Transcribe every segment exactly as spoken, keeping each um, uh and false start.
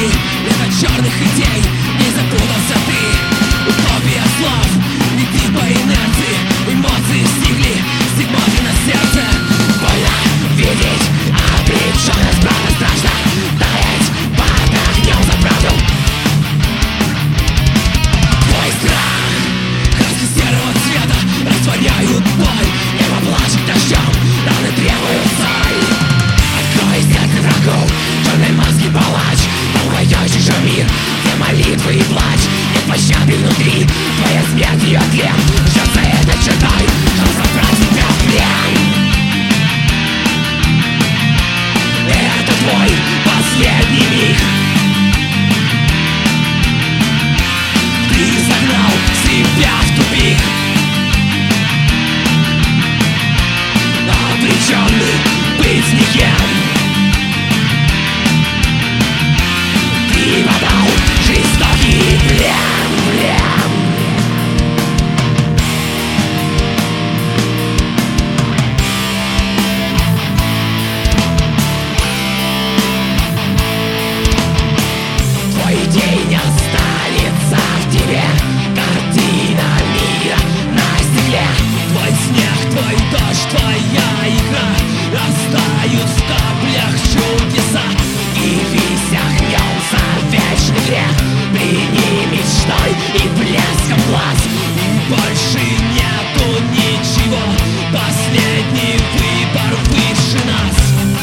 пути, лето черных идей, не запутался ты. Утопия слов, лети по инерции, эмоции стигли, стигматы на сердце. Больно видеть обреченность, правда страшно таять под огнем за правду. Твой страх, краски серого цвета растворяют боль, небо плачет дождем, раны требуют соль. Открой сердце врагов, черной маски палач, новоящий же мир, где молитвы и плач. Нет пощады внутри, твоя смерть ее тлен, ждет за этой чертой, чтоб забрать тебя в плен. Это твой последний миг. Ты загнал себя в тупик, обреченный быть никем. Ты подал жестокий плен, плен. Твой день останется в тебе, картина мира на стекле. Твой снег, твой дождь, твоя игра растают в каплях чудеса. Явись огнем за вечный грех, прими мечтой и блеском глаз. И больше нету ничего, последний выбор выше нас.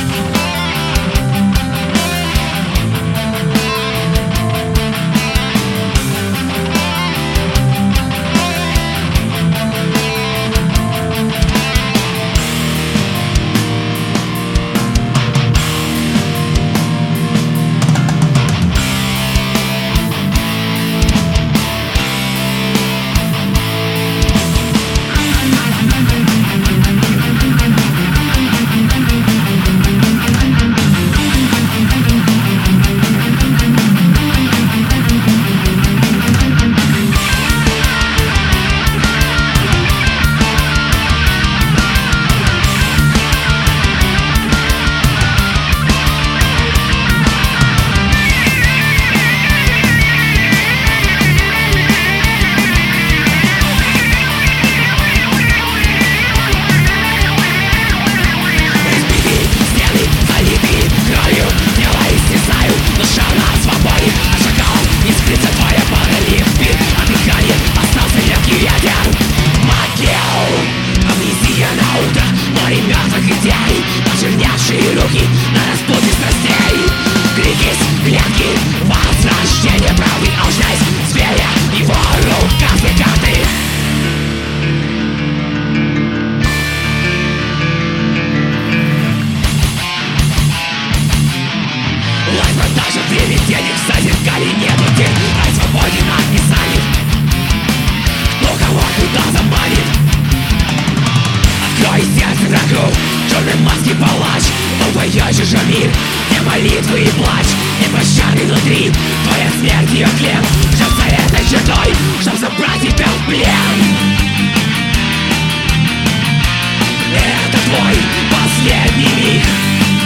Черной маски палач, новоящий же мир, где молитвы и плач. Нет пощады внутри, твоя смерть ее тлен, ждет за этой чертой, чтоб забрать тебя в плен. Это твой последний миг.